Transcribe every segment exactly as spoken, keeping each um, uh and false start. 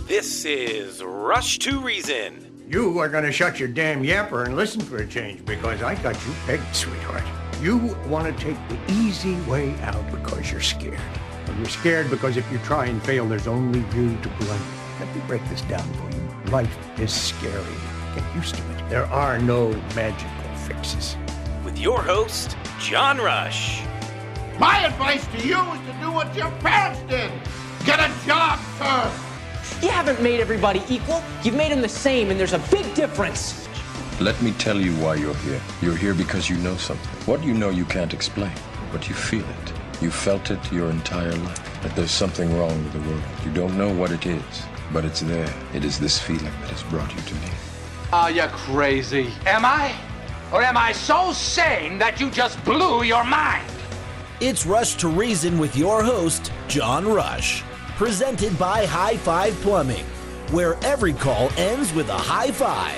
This is Rush to Reason. You are going to shut your damn yapper and listen for a change because I got you pegged, sweetheart. You want to take the easy way out because you're scared. And you're scared because if you try and fail, there's only you to blame. Let me break this down for you. Life is scary. Get used to it. There are no magical fixes. With your host, John Rush. My advice to you is to do what your parents did. Get a job, sir. You haven't made everybody equal. You've made them the same, and there's a big difference. Let me tell you why you're here. You're here because you know something. What you know you can't explain, but you feel it. You felt it your entire life, that there's something wrong with the world. You don't know what it is, but it's there. It is this feeling that has brought you to me. Are you crazy? Am I? Or am I so sane that you just blew your mind? It's Rush to Reason with your host, John Rush. Presented by High Five Plumbing, where every call ends with a high five.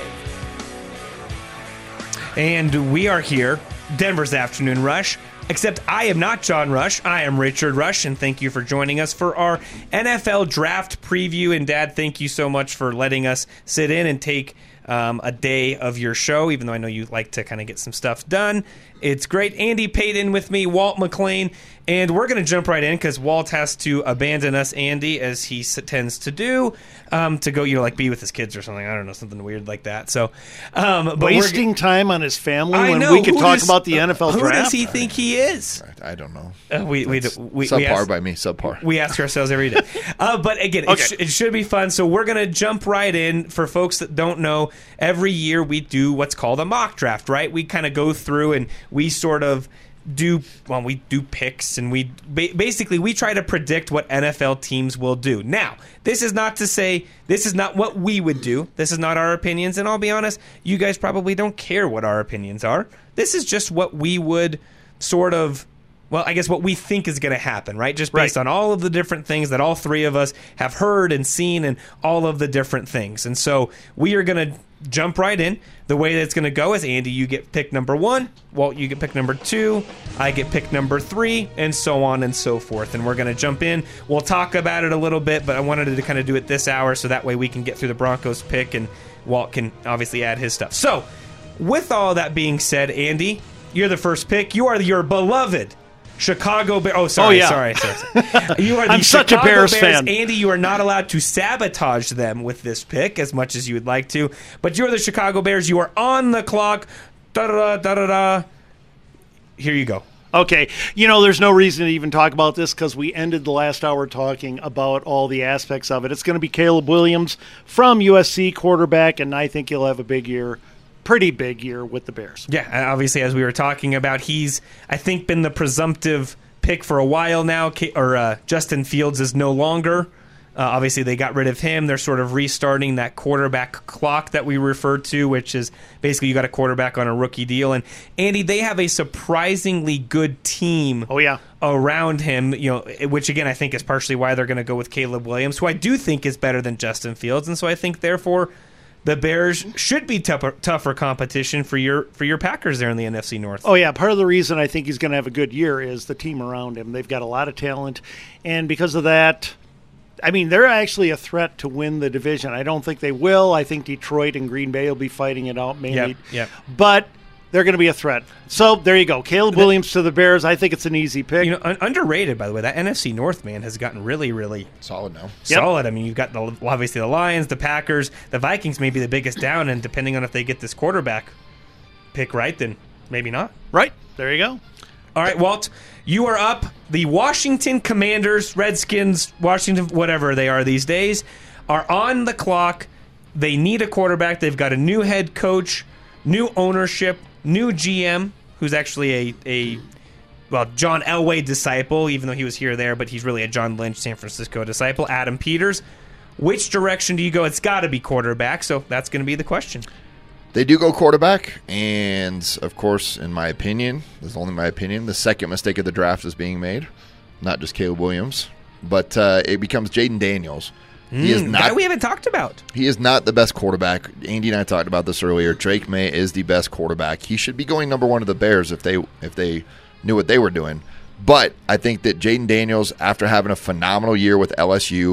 And we are here, Denver's Afternoon Rush, except I am not John Rush. I am Richard Rush, and thank you for joining us for our N F L Draft Preview. And Dad, thank you so much for letting us sit in and take um, a day of your show, even though I know you like to kind of get some stuff done. It's great. Andy Payton with me, Walt McLean, and we're going to jump right in because Walt has to abandon us, Andy, as he tends to do, um, to go, you know, like be with his kids or something. I don't know, something weird like that. So, um, but wasting we're, time on his family I when know, we could talk does, about the N F L who draft. Who does he think he is? I don't know. Uh, we, we, we, subpar we ask, by me, subpar. We ask ourselves every day. uh, but again, okay. it, sh- it should be fun. So we're going to jump right in. For folks that don't know, every year we do what's called a mock draft, right? We kind of go through and we sort of do, well, we do picks, and we ba- basically we try to predict what N F L teams will do. Now, this is not to say this is not what we would do. This is not our opinions, and I'll be honest, you guys probably don't care what our opinions are. This is just what we would sort of, well, I guess what we think is going to happen, right? Just based right. on all of the different things that all three of us have heard and seen and all of the different things. And so we are going to jump right in. The way that it's going to go is, Andy, you get pick number one, Walt, you get pick number two, I get pick number three, and so on and so forth. And we're going to jump in. We'll talk about it a little bit, but I wanted to kind of do it this hour so that way we can get through the Broncos pick and Walt can obviously add his stuff. So, with all that being said, Andy, you're the first pick. You are your beloved Chicago Bears. Oh, sorry, oh, yeah. sorry, sorry, sorry. You are the I'm Chicago such a Bears, Bears fan. Andy, you are not allowed to sabotage them with this pick as much as you would like to. But you're the Chicago Bears. You are on the clock. Da da da da da. Here you go. Okay, you know, there's no reason to even talk about this because we ended the last hour talking about all the aspects of it. It's going to be Caleb Williams from U S C, quarterback, and I think he'll have a big year. Pretty big year with the Bears. Yeah, obviously, as we were talking about, he's, I think, been the presumptive pick for a while now. Or uh, Justin Fields is no longer. Uh, obviously, they got rid of him. They're sort of restarting that quarterback clock that we refer to, which is basically you got a quarterback on a rookie deal. And Andy, they have a surprisingly good team. Oh yeah, around him. You know, which again I think is partially why they're going to go with Caleb Williams, who I do think is better than Justin Fields, and so I think therefore the Bears should be tougher, tougher competition for your for your Packers there in the N F C North. Oh, yeah. Part of the reason I think he's going to have a good year is the team around him. They've got a lot of talent, and because of that, I mean, they're actually a threat to win the division. I don't think they will. I think Detroit and Green Bay will be fighting it out mainly. Yep, yep. But they're going to be a threat. So there you go. Caleb Williams to the Bears. I think it's an easy pick. You know, un- underrated, by the way. That N F C North, man, has gotten really, really solid now. Solid. Yep. I mean, you've got the, obviously the Lions, the Packers, the Vikings may be the biggest down, and depending on if they get this quarterback pick right, then maybe not. Right. There you go. All right, Walt, you are up. The Washington Commanders, Redskins, Washington, whatever they are these days, are on the clock. They need a quarterback. They've got a new head coach, new ownership, new G M, who's actually a, a well, John Elway disciple, even though he was here or there, but he's really a John Lynch, San Francisco disciple, Adam Peters. Which direction do you go? It's got to be quarterback, so that's going to be the question. They do go quarterback, and, of course, in my opinion, this is only my opinion, the second mistake of the draft is being made. Not just Caleb Williams, but uh, it becomes Jaden Daniels. He is not, guy we haven't talked about. He is not the best quarterback. Andy and I talked about this earlier. Drake May is the best quarterback. He should be going number one to the Bears if they if they knew what they were doing. But I think that Jaden Daniels, after having a phenomenal year with L S U,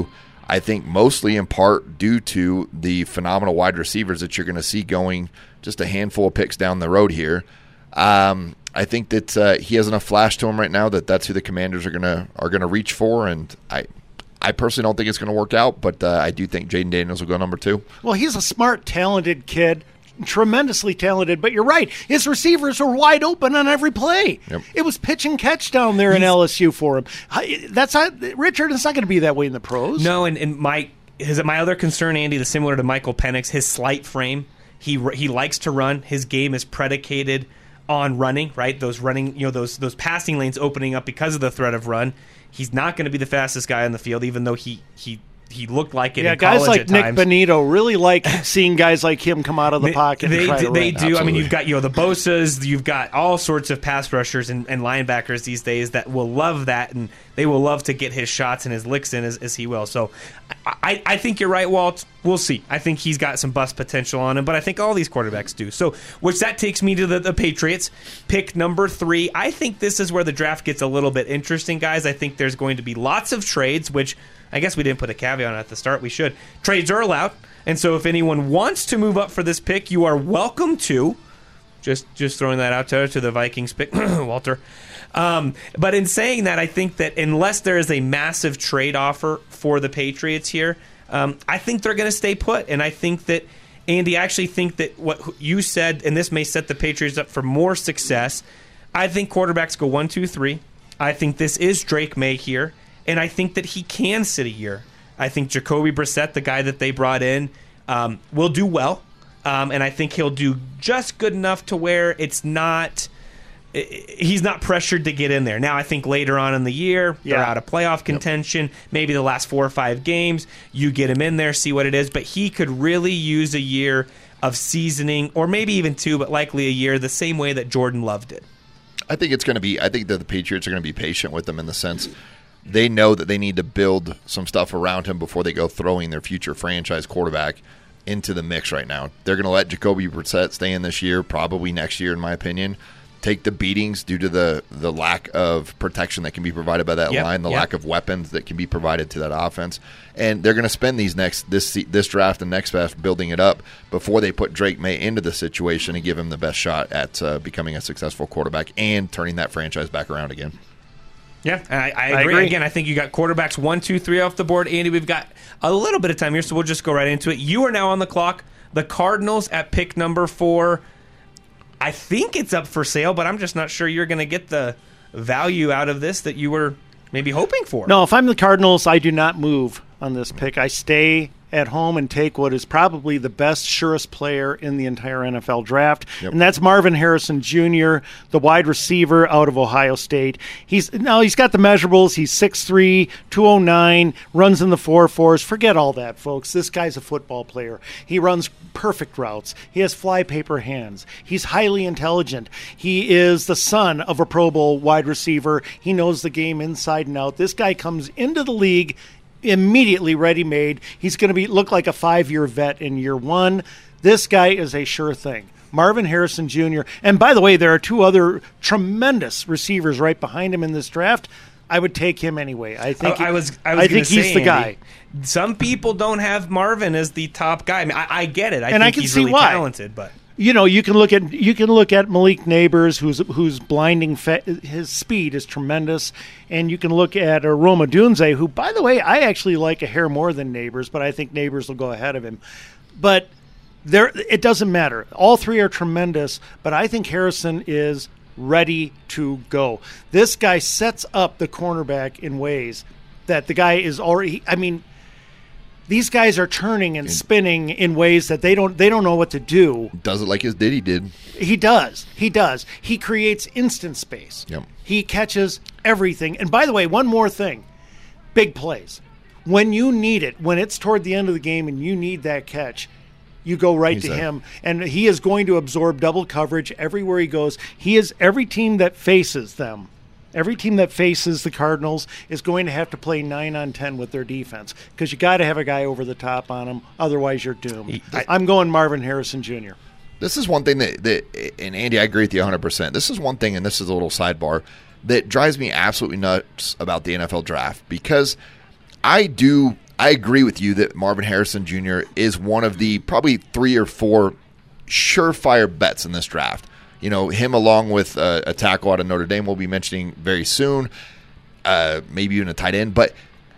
I think mostly in part due to the phenomenal wide receivers that you're going to see going just a handful of picks down the road here. Um, I think that uh, he has enough flash to him right now that that's who the Commanders are going to are going to reach for, and I I personally don't think it's going to work out, but uh, I do think Jaden Daniels will go number two. Well, he's a smart, talented kid. Tremendously talented, but you're right. His receivers were wide open on every play. Yep. It was pitch and catch down there in L S U for him. That's not Richard. It's not going to be that way in the pros. No, and, and my his my other concern, Andy, the similar to Michael Penix, his slight frame. He he likes to run. His game is predicated on running. Right, those running, you know, those those passing lanes opening up because of the threat of run. He's not going to be the fastest guy on the field, even though he he. He looked like it yeah, in guys college like at Nick times. Benito really like seeing guys like him come out of the they, pocket they, and try do, to They run. do. Absolutely. I mean, you've got you know the Bosas, you've got all sorts of pass rushers and, and linebackers these days that will love that, and they will love to get his shots and his licks in as, as he will. So I, I think you're right, Walt. We'll see. I think he's got some bust potential on him, but I think all these quarterbacks do. So, which that takes me to the, the Patriots. Pick number three. I think this is where the draft gets a little bit interesting, guys. I think there's going to be lots of trades, which I guess we didn't put a caveat on at the start. We should. Trades are allowed, and so if anyone wants to move up for this pick, you are welcome to. Just just throwing that out there to the Vikings pick, Walter. Um, but in saying that, I think that unless there is a massive trade offer for the Patriots here, um, I think they're going to stay put. And I think that, Andy, I actually think that what you said, and this may set the Patriots up for more success, I think quarterbacks go one, two, three. I think this is Drake May here. And I think that he can sit a year. I think Jacoby Brissett, the guy that they brought in, um, will do well. Um, and I think he'll do just good enough to where it's not he's not pressured to get in there. Now, I think later on in the year, they're Yeah. out of playoff contention. Yep. Maybe the last four or five games, you get him in there, see what it is. But he could really use a year of seasoning, or maybe even two, but likely a year, the same way that Jordan Love did. I think it's going to be. I think that the Patriots are going to be patient with him in the sense they know that they need to build some stuff around him before they go throwing their future franchise quarterback into the mix right now. They're going to let Jacoby Brissett stay in this year, probably next year, in my opinion. Take the beatings due to the, the lack of protection that can be provided by that yep, line, the yep. lack of weapons that can be provided to that offense. And they're going to spend these next this this draft and next draft building it up before they put Drake May into the situation and give him the best shot at uh, becoming a successful quarterback and turning that franchise back around again. Yeah, I, I, I agree. agree. Again, I think you got quarterbacks one, two, three off the board. Andy, we've got a little bit of time here, so we'll just go right into it. You are now on the clock. The Cardinals at pick number four. I think it's up for sale, but I'm just not sure you're going to get the value out of this that you were maybe hoping for. No, if I'm the Cardinals, I do not move on this pick. I stay at home and take what is probably the best, surest player in the entire N F L draft, Yep. and that's Marvin Harrison Junior, the wide receiver out of Ohio State. He's now he's got the measurables. He's six three, two oh nine, runs in the four fours. Forget all that, folks. This guy's a football player. He runs perfect routes. He has flypaper hands. He's highly intelligent. He is the son of a Pro Bowl wide receiver. He knows the game inside and out. This guy comes into the league immediately ready-made. He's going to be look like a five-year vet in year one. This guy is a sure thing. Marvin Harrison Junior And by the way, there are two other tremendous receivers right behind him in this draft. I would take him anyway. I think I, I was. I, was I think say, he's the Andy, guy. Some people don't have Marvin as the top guy. I mean, I, I get it. I And think I can he's see really why. talented, but You know, you can look at you can look at Malik Neighbors, who's who's blinding. Fe- his speed is tremendous, and you can look at uh, Roma Dunze, who, by the way, I actually like a hair more than Neighbors, but I think Neighbors will go ahead of him. But there, it doesn't matter. All three are tremendous, but I think Harrison is ready to go. This guy sets up the cornerback in ways that the guy is already. I mean. These guys are turning and spinning in ways that they don't they don't know what to do. Does it like his Diddy did. He does. He does. He creates instant space. Yep. He catches everything. And by the way, one more thing. Big plays. When you need it, when it's toward the end of the game and you need that catch, you go right He's to a- him. And he is going to absorb double coverage everywhere he goes. He is every team that faces them. Every team that faces the Cardinals is going to have to play nine on ten with their defense because you got to have a guy over the top on them. Otherwise, you're doomed. I- I'm going Marvin Harrison Junior This is one thing that, that, and Andy, I agree with you one hundred percent. This is one thing, and this is a little sidebar, that drives me absolutely nuts about the N F L draft because I do I agree with you that Marvin Harrison Junior is one of the probably three or four surefire bets in this draft. You know, him along with uh, a tackle out of Notre Dame we'll be mentioning very soon, uh, maybe even a tight end. But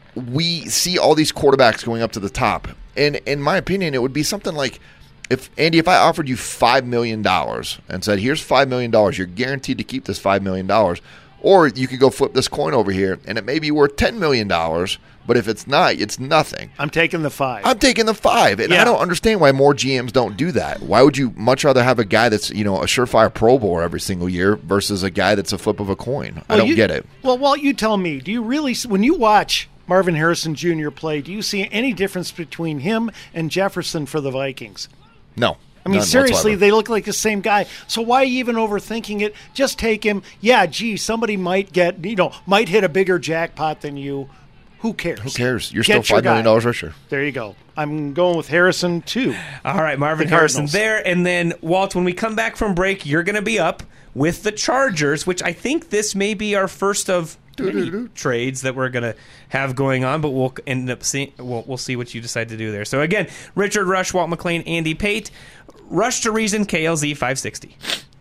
we see all these quarterbacks going up to the top. And in my opinion, it would be something like, if Andy, if I offered you five million dollars and said, here's five million dollars, you're guaranteed to keep this five million dollars, or you could go flip this coin over here, and it may be worth ten million dollars, but if it's not, it's nothing. I'm taking the five. I'm taking the five, and Yeah. I don't understand why more G Ms don't do that. Why would you much rather have a guy that's, you know, a surefire Pro Bowler every single year versus a guy that's a flip of a coin? I Well, don't you- get it. Well, Walt, you tell me, do you really, when you watch Marvin Harrison Junior play, do you see any difference between him and Jefferson for the Vikings? No. I mean, None seriously, whatsoever. they look like the same guy. So why even overthinking it? Just take him. Yeah, gee, somebody might get, you know, might hit a bigger jackpot than you. Who cares? Who cares? You're Get still your five million guy. dollars richer. There you go. I'm going with Harrison, too. All right, Marvin The Harrison Cardinals. there. And then, Walt, when we come back from break, you're going to be up with the Chargers, which I think this may be our first of many trades that we're going to have going on, but we'll end up seeing, we'll, we'll see what you decide to do there. So, again, Richard Rush, Walt McClain, Andy Pate, Rush to Reason, K L Z five sixty.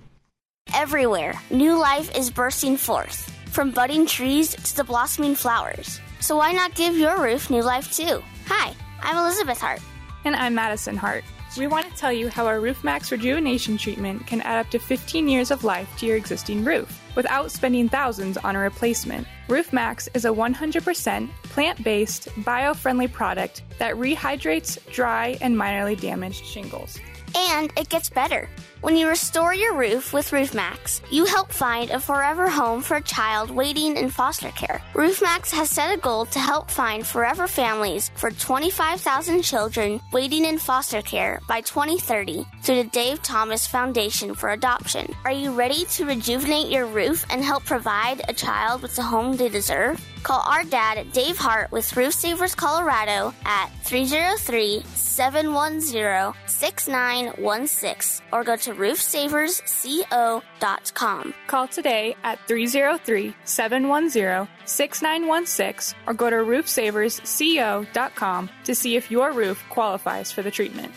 Everywhere, new life is bursting forth, from budding trees to the blossoming flowers. So why not give your roof new life too? Hi, I'm Elizabeth Hart. And I'm Madison Hart. We want to tell you how our RoofMax rejuvenation treatment can add up to fifteen years of life to your existing roof without spending thousands on a replacement. RoofMax is a one hundred percent plant-based, bio-friendly product that rehydrates dry and minorly damaged shingles. And it gets better. When you restore your roof with RoofMax, you help find a forever home for a child waiting in foster care. RoofMax has set a goal to help find forever families for twenty-five thousand children waiting in foster care by twenty thirty through the Dave Thomas Foundation for Adoption. Are you ready to rejuvenate your roof and help provide a child with the home they deserve? Call our dad, Dave Hart, with Roof Savers Colorado at three oh three, seven one zero, six nine one six or go to roof savers co dot com. Call today at three oh three, seven one zero, six nine one six or go to roof savers co dot com to see if your roof qualifies for the treatment.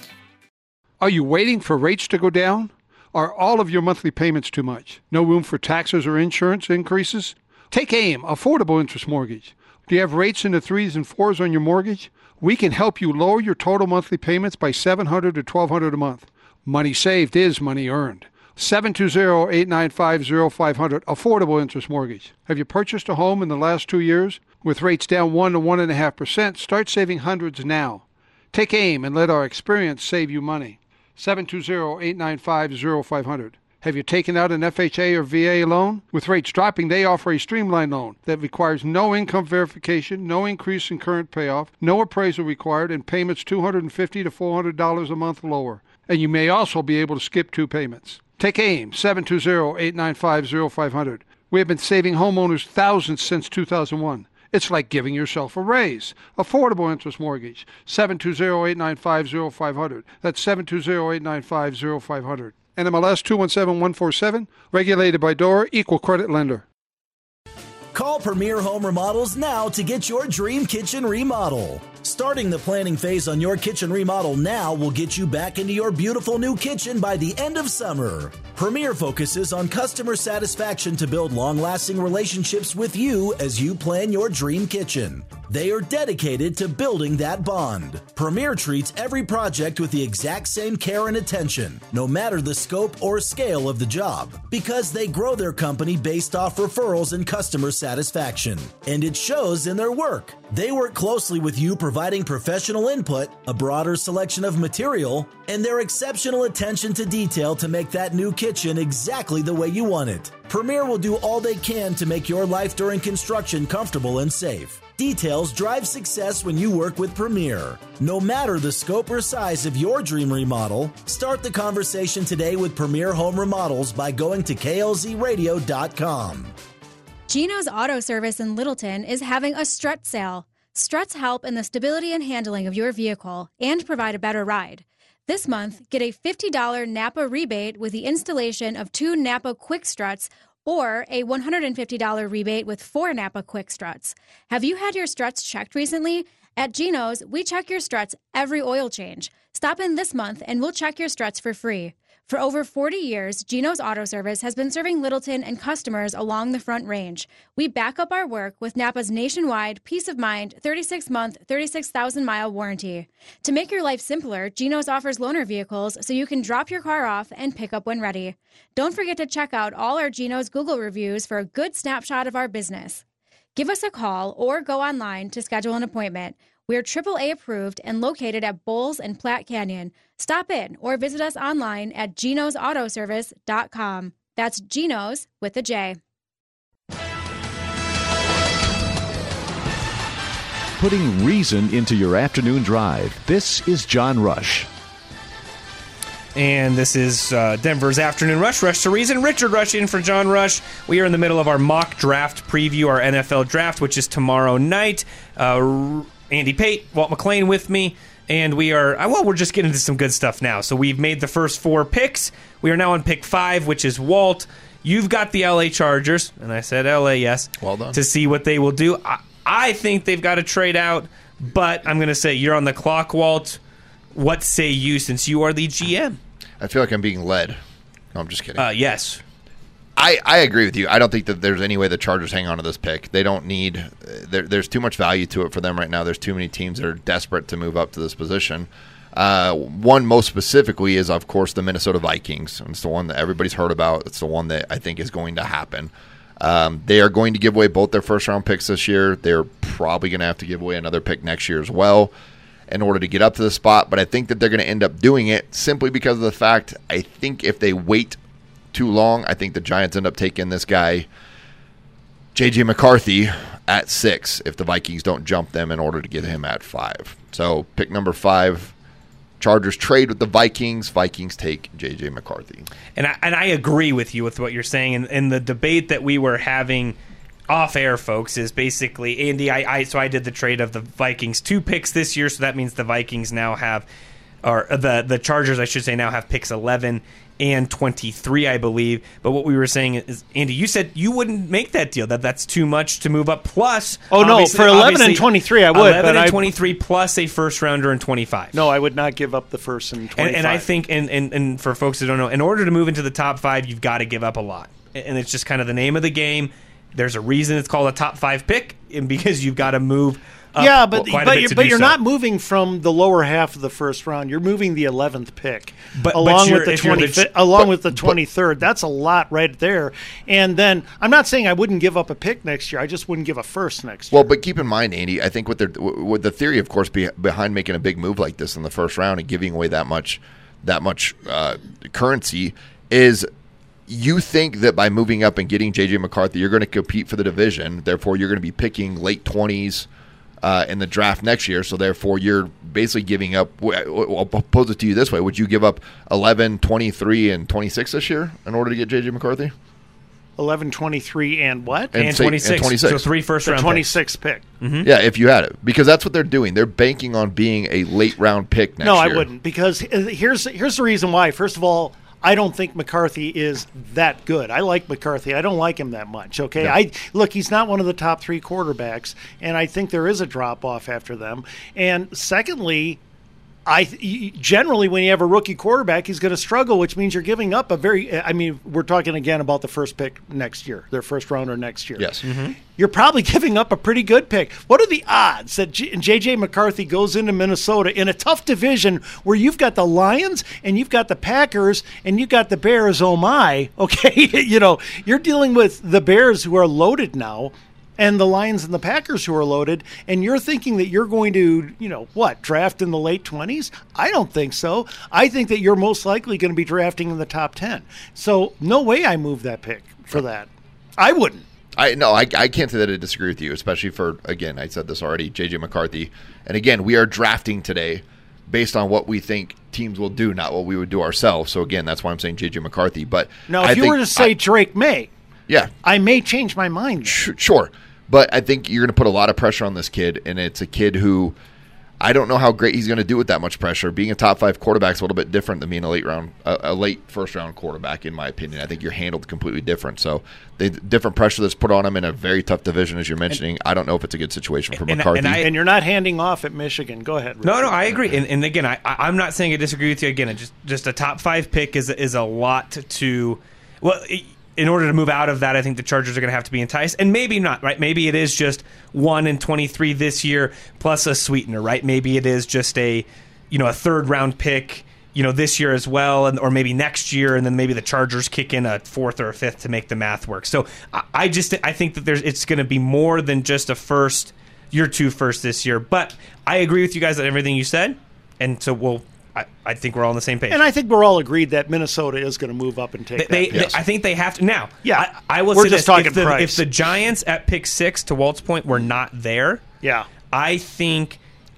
Are you waiting for rates to go down? Are all of your monthly payments too much? No room for taxes or insurance increases? Take AIM, Affordable Interest Mortgage. Do you have rates in the threes and fours on your mortgage? We can help you lower your total monthly payments by seven hundred dollars to twelve hundred dollars a month. Money saved is money earned. seven two zero, eight nine five, zero five zero zero, Affordable Interest Mortgage. Have you purchased a home in the last two years? With rates down one to one point five percent, start saving hundreds now. Take AIM and let our experience save you money. seven two zero, eight nine five, zero five zero zero. Have you taken out an F H A or V A loan? With rates dropping, they offer a streamlined loan that requires no income verification, no increase in current payoff, no appraisal required, and payments two hundred fifty dollars to four hundred dollars a month lower. And you may also be able to skip two payments. Take AIM, seven two zero, eight nine five, zero five zero zero. We have been saving homeowners thousands since two thousand one. It's like giving yourself a raise. Affordable Interest Mortgage, seven two zero, eight nine five, zero five zero zero. That's seven two zero, eight nine five, zero five zero zero. N M L S two one seven one four seven, regulated by D O R A, equal credit lender. Call Premier Home Remodels now to get your dream kitchen remodel. Starting the planning phase on your kitchen remodel now will get you back into your beautiful new kitchen by the end of summer. Premier focuses on customer satisfaction to build long-lasting relationships with you as you plan your dream kitchen. They are dedicated to building that bond. Premier treats every project with the exact same care and attention, no matter the scope or scale of the job, because they grow their company based off referrals and customer satisfaction. And it shows in their work. They work closely with you, providing professional input, a broader selection of material, and their exceptional attention to detail to make that new kitchen exactly the way you want it. Premier will do all they can to make your life during construction comfortable and safe. Details drive success when you work with Premier. No matter the scope or size of your dream remodel, start the conversation today with Premier Home Remodels by going to K L Z radio dot com. Gino's Auto Service in Littleton is having a strut sale. Struts help in the stability and handling of your vehicle and provide a better ride. This month, get a fifty dollars Napa rebate with the installation of two Napa Quick Struts or a one hundred fifty dollars rebate with four Napa Quick Struts. Have you had your struts checked recently? At Geno's, we check your struts every oil change. Stop in this month and we'll check your struts for free. For over forty years, Geno's Auto Service has been serving Littleton and customers along the Front Range. We back up our work with Napa's nationwide, peace of mind, thirty-six month, thirty-six thousand mile warranty. To make your life simpler, Geno's offers loaner vehicles so you can drop your car off and pick up when ready. Don't forget to check out all our Geno's Google reviews for a good snapshot of our business. Give us a call or go online to schedule an appointment. We're triple A approved and located at Bowles and Platte Canyon. Stop in or visit us online at genos auto service dot com. That's Genos with a J. Putting reason into your afternoon drive. This is John Rush. And this is uh, Denver's Afternoon Rush. Rush to Reason. Richard Rush in for John Rush. We are in the middle of our mock draft preview, our N F L draft, which is tomorrow night. Uh, Andy Pate, Walt McClain with me. And we are, well, we're just getting into some good stuff now. So we've made the first four picks. We are now on pick five, which is Walt. You've got the L A Chargers. And I said L A, yes. Well done. To see what they will do. I, I think they've got to trade out. But I'm going to say you're on the clock, Walt. What say you since you are the G M? I feel like I'm being led. No, I'm just kidding. Uh, yes. I, I agree with you. I don't think that there's any way the Chargers hang on to this pick. They don't need uh, – there, there's too much value to it for them right now. There's too many teams that are desperate to move up to this position. Uh, one most specifically is, of course, the Minnesota Vikings. It's the one that everybody's heard about. It's the one that I think is going to happen. Um, they are going to give away both their first-round picks this year. They're probably going to have to give away another pick next year as well in order to get up to the spot. But I think that they're going to end up doing it simply because of the fact I think if they wait – too long, I think the Giants end up taking this guy, J J McCarthy, at six if the Vikings don't jump them in order to get him at five. So pick number five, Chargers trade with the Vikings. Vikings take J J McCarthy. And I, and I agree with you with what you're saying. And, and the debate that we were having off air, folks, is basically, Andy, I, I so I did the trade of the Vikings two picks this year, so that means the Vikings now have, or the, the Chargers, I should say, now have picks eleven and twenty-three, I believe. But what we were saying is, Andy, you said you wouldn't make that deal, that that's too much to move up. Plus, oh no, for eleven and twenty-three, I would. eleven but and I, twenty-three plus a first rounder and twenty-five. No, I would not give up the first and twenty-five. And, and I think, and, and, and for folks who don't know, in order to move into the top five, you've got to give up a lot. And it's just kind of the name of the game. There's a reason it's called a top five pick, and because you've got to move. Yeah, but but you're, but you're so. not moving from the lower half of the first round. You're moving the eleventh pick, but, along but with the twenty-fifth, along but, with the twenty-third. That's a lot right there. And then I'm not saying I wouldn't give up a pick next year. I just wouldn't give a first next year. Well, but keep in mind, Andy, I think what they're with the theory, of course, be, behind making a big move like this in the first round and giving away that much that much uh, currency is. You think that by moving up and getting J J McCarthy, you're going to compete for the division. Therefore, you're going to be picking late twenties uh, in the draft next year. So, therefore, you're basically giving up. I'll pose it to you this way. Would you give up eleven, twenty-three, and twenty-six this year in order to get J J McCarthy? eleven, twenty-three, and what? And, and, twenty-six. and twenty-six. So, three first round picks. twenty-six pick. Mm-hmm. Yeah, if you had it. Because that's what they're doing. They're banking on being a late round pick next no, year. No, I wouldn't. Because here's here's the reason why. First of all, I don't think McCarthy is that good. I like McCarthy. I don't like him that much, okay? Yeah. I look, he's not one of the top three quarterbacks, and I think there is a drop-off after them. And secondly, I generally, when you have a rookie quarterback, he's going to struggle, which means you're giving up a very – I mean, we're talking again about the first pick next year, their first rounder next year. Yes. Mm-hmm. You're probably giving up a pretty good pick. What are the odds that J J McCarthy goes into Minnesota in a tough division where you've got the Lions and you've got the Packers and you've got the Bears, oh my, okay? You know, you're dealing with the Bears who are loaded now, and the Lions and the Packers who are loaded, and you're thinking that you're going to, you know, what, draft in the late twenties? I don't think so. I think that you're most likely going to be drafting in the top ten. So no way I move that pick for that. I wouldn't. I no, I, I can't say that I disagree with you, especially for, again, I said this already, J J McCarthy. And again, we are drafting today based on what we think teams will do, not what we would do ourselves. So again, that's why I'm saying J J McCarthy. But now, if I you think, were to say I, Drake May, yeah, I may change my mind. Sure. But I think you're going to put a lot of pressure on this kid, and it's a kid who I don't know how great he's going to do with that much pressure. Being a top five quarterback is a little bit different than being a late round, a, a late first round quarterback, in my opinion. I think you're handled completely different. So the different pressure that's put on him in a very tough division, as you're mentioning, and, I don't know if it's a good situation for and, McCarthy. And, I, and you're not handing off at Michigan. Go ahead, Richard. No, no, I agree. And, and again, I, I'm not saying I disagree with you. Again, just just a top five pick is is a lot to. Well, in order to move out of that, I think the Chargers are going to have to be enticed, and maybe not. Right? Maybe it is just one and twenty-three this year plus a sweetener. Right? Maybe it is just a you know a third round pick. You know, this year as well, and or maybe next year, and then maybe the Chargers kick in a fourth or a fifth to make the math work. So I, I just I think that there's it's going to be more than just a first, year two first this year. But I agree with you guys on everything you said, and so we'll. I, I think we're all on the same page. And I think we're all agreed that Minnesota is going to move up and take they, that. They, Yes. they, I think they have to now. Yeah, I, I will we're say just this: talking if the, price. if the Giants at pick six, to Walt's point, were not there, yeah, I think.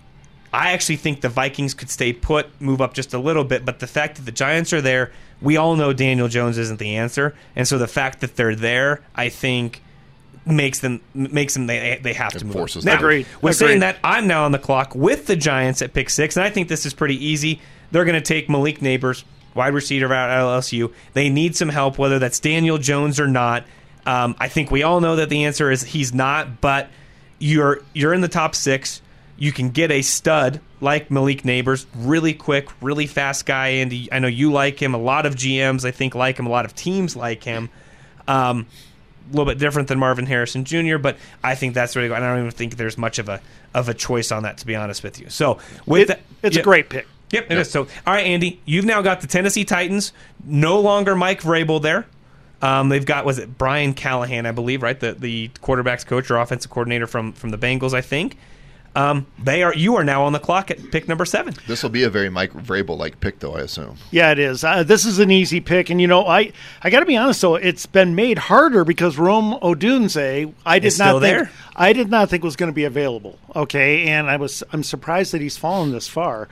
I actually think the Vikings could stay put, move up just a little bit, but the fact that the Giants are there, we all know Daniel Jones isn't the answer, and so the fact that they're there, I think, makes them makes them they they have to move up. Now, Agreed. With Agreed. saying that, I'm now on the clock with the Giants at pick six, and I think this is pretty easy. They're going to take Malik Neighbors, wide receiver out of L S U. They need some help, whether that's Daniel Jones or not. Um, I think we all know that the answer is he's not, but you're you're in the top six. You can get a stud like Malik Neighbors, really quick, really fast guy. And I know you like him. A lot of G Ms, I think, like him. A lot of teams like him. Um, a little bit different than Marvin Harrison Junior, but I think that's really. I don't even think there's much of a of a choice on that, to be honest with you. So with It- that, it's a yep. great pick. Yep, it is. So, all right, Andy, you've now got the Tennessee Titans. No longer Mike Vrabel there. Um, they've got, was it Brian Callahan, I believe, right? The the quarterback's coach or offensive coordinator from from the Bengals, I think. Um, they are. You are now on the clock at pick number seven. This will be a very Mike Vrabel-like pick, though, I assume. Yeah, it is. Uh, this is an easy pick, and you know, I I got to be honest though, it's been made harder because Rome Odunze, I did Is not still think there. I did not think was going to be available. Okay, and I was I'm surprised that he's fallen this far,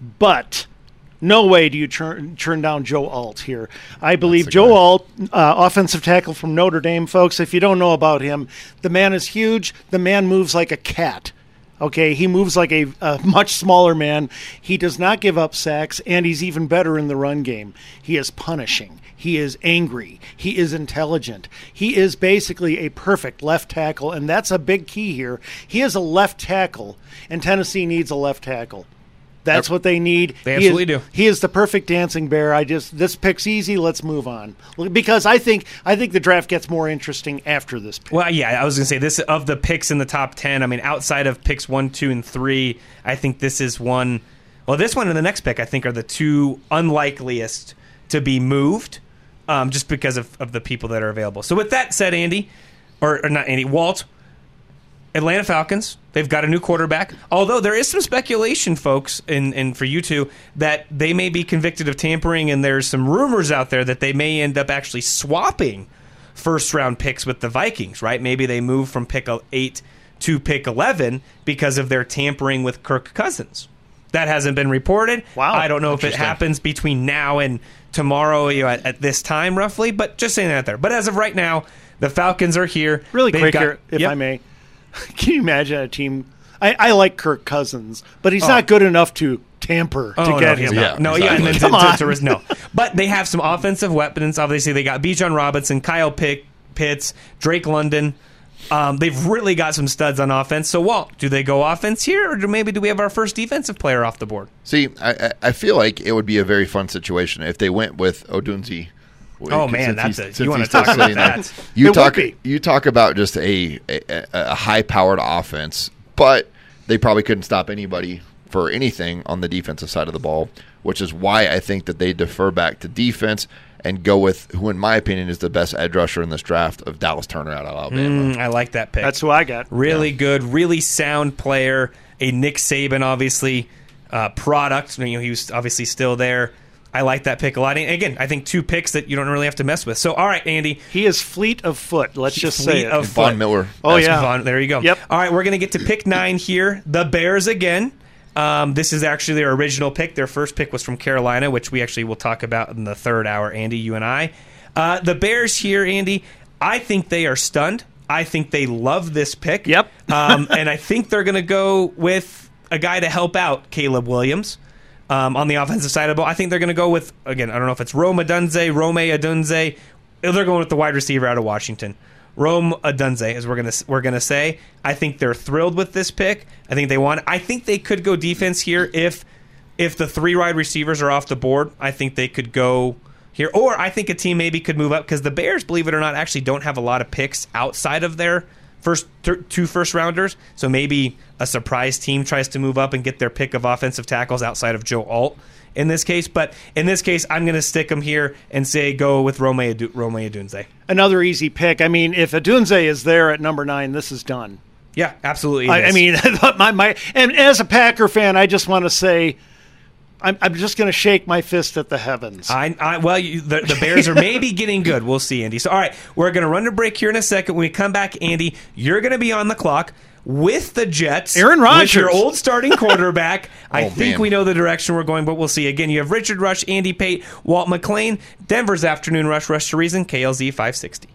but. No way do you turn turn down Joe Alt here. I believe Joe Alt, uh, offensive tackle from Notre Dame, folks. If you don't know about him, the man is huge. The man moves like a cat. Okay, he moves like a, a much smaller man. He does not give up sacks, and he's even better in the run game. He is punishing. He is angry. He is intelligent. He is basically a perfect left tackle, and that's a big key here. He is a left tackle, and Tennessee needs a left tackle. That's what they need. They He is- absolutely do. He is the perfect dancing bear. I just this pick's easy. Let's move on because I think I think the draft gets more interesting after this pick. Well, yeah, I was going to say this of the picks in the top ten. I mean, outside of picks one, two, and three, I think this is one. Well, this one and the next pick, I think, are the two unlikeliest to be moved, um, just because of, of the people that are available. So, with that said, Andy, or, or not Andy, Walt, Atlanta Falcons. They've got a new quarterback. Although there is some speculation, folks, and and for you two, that they may be convicted of tampering, and there's some rumors out there that they may end up actually swapping first round picks with the Vikings, right? Maybe they move from pick eight to pick eleven because of their tampering with Kirk Cousins. That hasn't been reported. Wow. I don't know if it Interesting. happens between now and tomorrow, you know, at, at this time roughly, but just saying that there. But as of right now, the Falcons are here. Really They've quick got- here, if Yep. I may. Can you imagine a team? I, I like Kirk Cousins, but he's Oh. not good enough to tamper Oh, to no, get he's him. not. No, yeah, and then Come to, to, on. to risk- no. But they have some offensive weapons. Obviously, they got Bijan Robinson, Kyle Pick, Pitts, Drake London. Um, they've really got some studs on offense. So, Walt, do they go offense here, or do maybe do we have our first defensive player off the board? See, I, I I feel like it would be a very fun situation if they went with Odunze. Oh, man, Since that's he's- a- since you wanna he's talk still about sitting there. that. You It would talk. be. You talk about just a a, a high-powered offense, but they probably couldn't stop anybody for anything on the defensive side of the ball, which is why I think that they defer back to defense and go with who, in my opinion, is the best edge rusher in this draft of Dallas Turner out of Alabama. Mm, I like that pick. That's who I got. Really good, really sound player. A Nick Saban, obviously, uh, product. You know, he was obviously still there. I like that pick a lot. And again, I think two picks that you don't really have to mess with. So, all right, Andy. He is fleet of foot. Let's just say Fleet it. of Von foot. Miller. Oh, That's yeah. Von- there you go. Yep. All right, we're going to get to pick nine here. The Bears again. Um, this is actually their original pick. Their first pick was from Carolina, which we actually will talk about in the third hour, Andy, you and I. Uh, the Bears here, Andy, I think they are stunned. I think they love this pick. Yep. um, and I think they're going to go with a guy to help out Caleb Williams um, on the offensive side of the ball. I think they're going to go with, again, I don't know if it's Rome Odunze, Rome Odunze. They're going with the wide receiver out of Washington. Rome Odunze, as we're gonna we're gonna say. I think they're thrilled with this pick. I think they want. I think they could go defense here if if the three wide receivers are off the board. I think they could go here, or I think a team maybe could move up because the Bears, believe it or not, actually don't have a lot of picks outside of their first th- two first rounders. So maybe a surprise team tries to move up and get their pick of offensive tackles outside of Joe Alt in this case. But in this case, I'm going to stick them here and say go with Rome Adu- Rome Odunze. Another easy pick. I mean, if Odunze is there at number nine, this is done. Yeah, absolutely. I, I mean, my my and as a Packer fan, I just want to say, I'm I'm just going to shake my fist at the heavens. I, I well, you, the, the Bears are maybe getting good. We'll see, Andy. So, all right, we're going to run to break here in a second. When we come back, Andy, you're going to be on the clock with the Jets. Aaron Rodgers. With your old starting quarterback. I oh, think man. we know the direction we're going, but we'll see. Again, you have Richard Rush, Andy Pate, Walt McClain, Denver's Afternoon Rush, Rush to Reason, K L Z five sixty.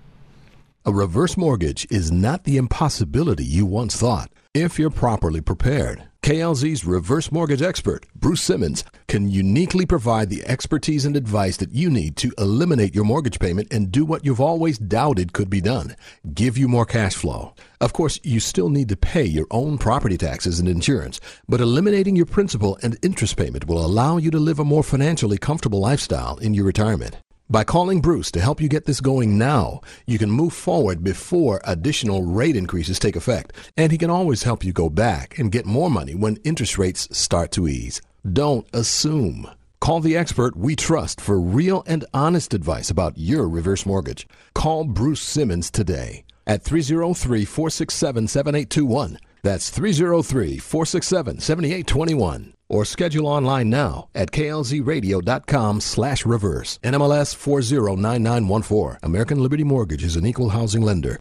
A reverse mortgage is not the impossibility you once thought if you're properly prepared. K L Z's reverse mortgage expert, Bruce Simmons, can uniquely provide the expertise and advice that you need to eliminate your mortgage payment and do what you've always doubted could be done, give you more cash flow. Of course, you still need to pay your own property taxes and insurance, but eliminating your principal and interest payment will allow you to live a more financially comfortable lifestyle in your retirement. By calling Bruce to help you get this going now, you can move forward before additional rate increases take effect, and he can always help you go back and get more money when interest rates start to ease. Don't assume. Call the expert we trust for real and honest advice about your reverse mortgage. Call Bruce Simmons today at three oh three, four six seven, seven eight two one. That's three oh three, four six seven, seven eight two one. Or schedule online now at klzradio.com slash reverse. N M L S four zero nine nine one four. American Liberty Mortgage is an equal housing lender.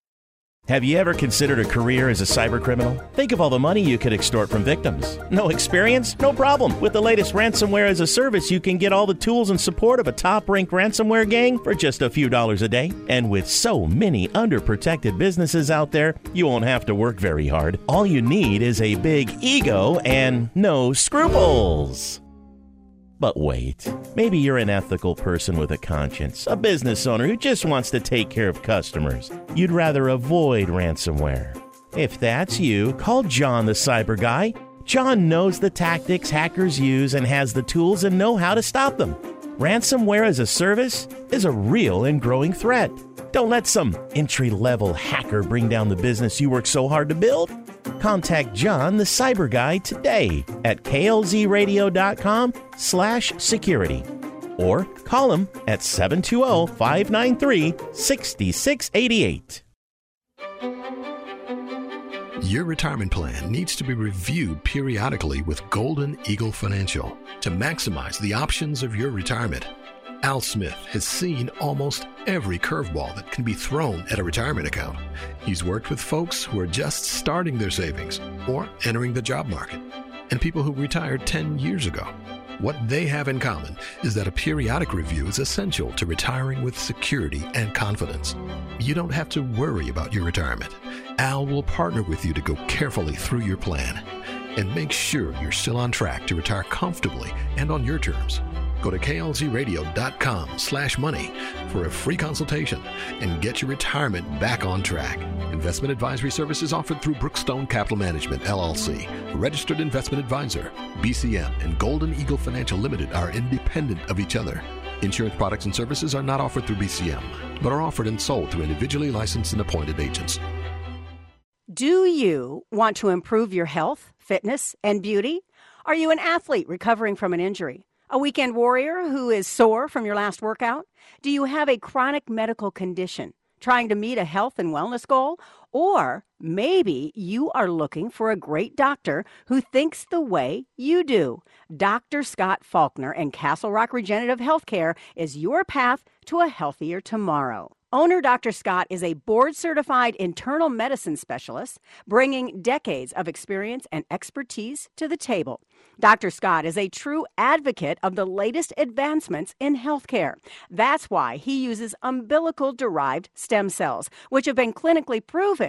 Have you ever considered a career as a cyber criminal? Think of all the money you could extort from victims. No experience? No problem. With the latest ransomware as a service, you can get all the tools and support of a top-ranked ransomware gang for just a few dollars a day. And with so many underprotected businesses out there, you won't have to work very hard. All you need is a big ego and no scruples. But wait, maybe you're an ethical person with a conscience, a business owner who just wants to take care of customers. You'd rather avoid ransomware. If that's you, call John the Cyber Guy. John knows the tactics hackers use and has the tools and know how to stop them. Ransomware as a service is a real and growing threat. Don't let some entry-level hacker bring down the business you work so hard to build. Contact John the Cyber Guy today at klzradio.com slash security or call him at seven two zero, five nine three, six six eight eight. Your retirement plan needs to be reviewed periodically with Golden Eagle Financial to maximize the options of your retirement. Al Smith has seen almost every curveball that can be thrown at a retirement account. He's worked with folks who are just starting their savings or entering the job market, and people who retired ten years ago. What they have in common is that a periodic review is essential to retiring with security and confidence. You don't have to worry about your retirement. Al will partner with you to go carefully through your plan and make sure you're still on track to retire comfortably and on your terms. Go to klzradio.com slash money for a free consultation and get your retirement back on track. Investment advisory services offered through Brookstone Capital Management, L L C, a registered investment advisor. B C M and Golden Eagle Financial Limited are independent of each other. Insurance products and services are not offered through B C M, but are offered and sold through individually licensed and appointed agents. Do you want to improve your health, fitness, and beauty? Are you an athlete recovering from an injury? A weekend warrior who is sore from your last workout? Do you have a chronic medical condition trying to meet a health and wellness goal? Or maybe you are looking for a great doctor who thinks the way you do. Doctor Scott Faulkner and Castle Rock Regenerative Healthcare is your path to a healthier tomorrow. Owner Doctor Scott is a board-certified internal medicine specialist, bringing decades of experience and expertise to the table. Doctor Scott is a true advocate of the latest advancements in healthcare. That's why he uses umbilical-derived stem cells, which have been clinically proven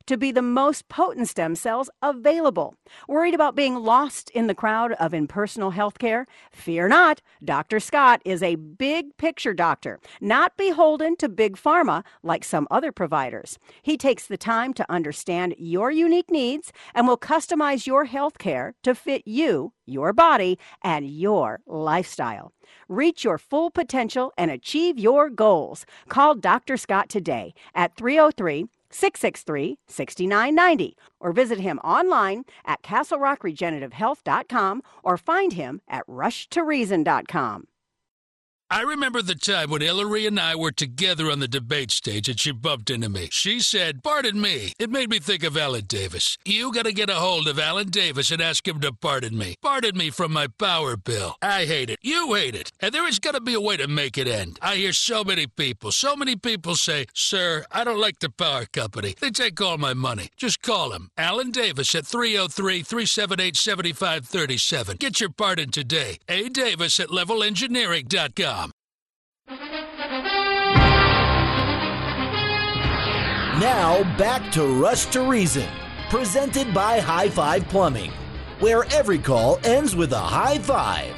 to be the most potent stem cells available. Worried about being lost in the crowd of impersonal healthcare? Fear not. Doctor Scott is a big picture doctor, not beholden to big pharma like some other providers. He takes the time to understand your unique needs and will customize your healthcare to fit you, your body, and your lifestyle. Reach your full potential and achieve your goals. Call Doctor Scott today at three oh three, six six three, six nine nine oh or visit him online at castle rock regenerative health dot com or find him at rush to reason dot com. I remember the time when Hillary and I were together on the debate stage and she bumped into me. She said, "Pardon me." It made me think of Alan Davis. You got to get a hold of Alan Davis and ask him to pardon me. Pardon me from my power bill. I hate it. You hate it. And there is got to be a way to make it end. I hear so many people, so many people say, "Sir, I don't like the power company. They take all my money." Just call him. Alan Davis at three oh three, three seven eight, seven five three seven. Get your pardon today. A. Davis at level engineering dot com. Now back to Rush to Reason, presented by High Five Plumbing, where every call ends with a high five.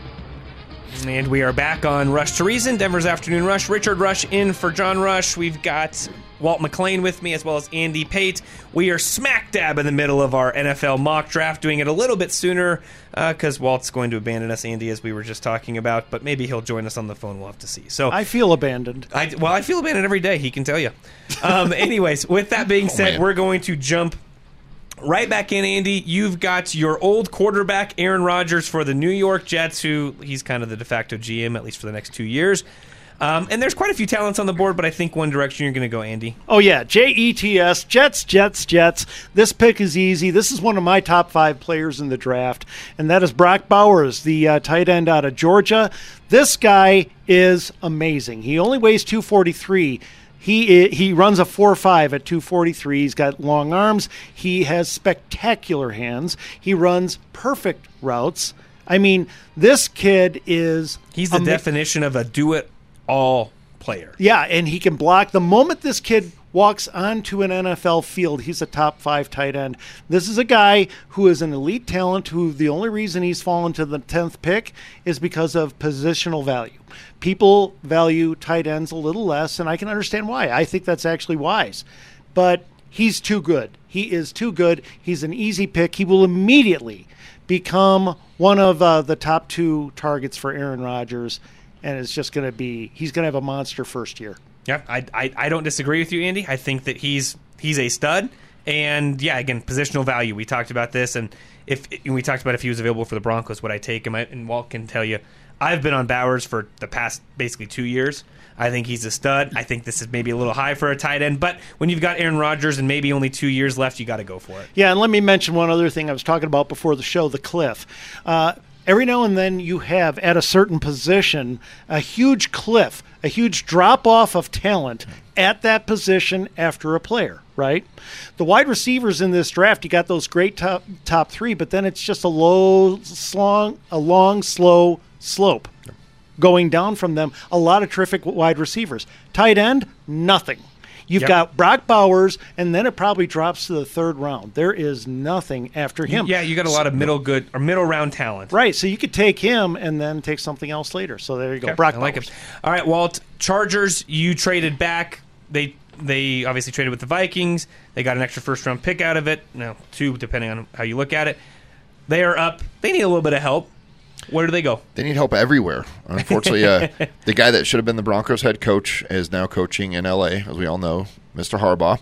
And we are back on Rush to Reason, Denver's Afternoon Rush. Richard Rush in for John Rush. We've got Walt McClain with me, as well as Andy Pate. We are smack dab in the middle of our N F L mock draft, doing it a little bit sooner because uh, Walt's going to abandon us, Andy, as we were just talking about. But maybe he'll join us on the phone. We'll have to see. So I feel abandoned. I, well, I feel abandoned every day, he can tell you. Um, anyways, with that being said, oh, we're going to jump right back in, Andy. You've got your old quarterback, Aaron Rodgers, for the New York Jets, who he's kind of the de facto G M, at least for the next two years. Um, and there's quite a few talents on the board, but I think one direction you're going to go, Andy. Oh, yeah. J E T S, Jets, Jets, Jets. This pick is easy. This is one of my top five players in the draft, and that is Brock Bowers, the uh, tight end out of Georgia. This guy is amazing. He only weighs two forty-three. He he runs a four five at two forty-three. He's got long arms. He has spectacular hands. He runs perfect routes. I mean, this kid is... He's the ama- definition of a do-it all player. Yeah, and he can block. The moment this kid walks onto an N F L field, he's a top five tight end. This is a guy who is an elite talent, who the only reason he's fallen to the tenth pick is because of positional value. People value tight ends a little less, and I can understand why. I think that's actually wise. But he's too good. He is too good. He's an easy pick. He will immediately become one of uh, the top two targets for Aaron Rodgers. And it's just going to be, he's going to have a monster first year. Yeah, I, I I don't disagree with you, Andy. I think that he's he's a stud. And, yeah, again, positional value. We talked about this. And if and we talked about if he was available for the Broncos, would I take him? I, and Walt can tell you, I've been on Bowers for the past basically two years. I think he's a stud. I think this is maybe a little high for a tight end. But when you've got Aaron Rodgers and maybe only two years left, you got to go for it. Yeah, and let me mention one other thing I was talking about before the show, the cliff. Uh Every now and then you have, at a certain position, a huge cliff, a huge drop-off of talent at that position after a player, right? The wide receivers in this draft, you got those great top top three, but then it's just a low, long, a long, slow slope going down from them. A lot of terrific wide receivers. Tight end, nothing. You've yep. got Brock Bowers, and then it probably drops to the third round. There is nothing after him. Yeah, you got a lot of middle good or middle round talent. Right, so you could take him and then take something else later. So there you go, okay. Brock I like Bowers. It. All right, Walt, Chargers, you traded back. They they obviously traded with the Vikings. They got an extra first-round pick out of it. No, two, depending on how you look at it. They are up. They need a little bit of help. Where do they go? They need help everywhere. Unfortunately, uh, the guy that should have been the Broncos head coach is now coaching in L A, as we all know, Mister Harbaugh.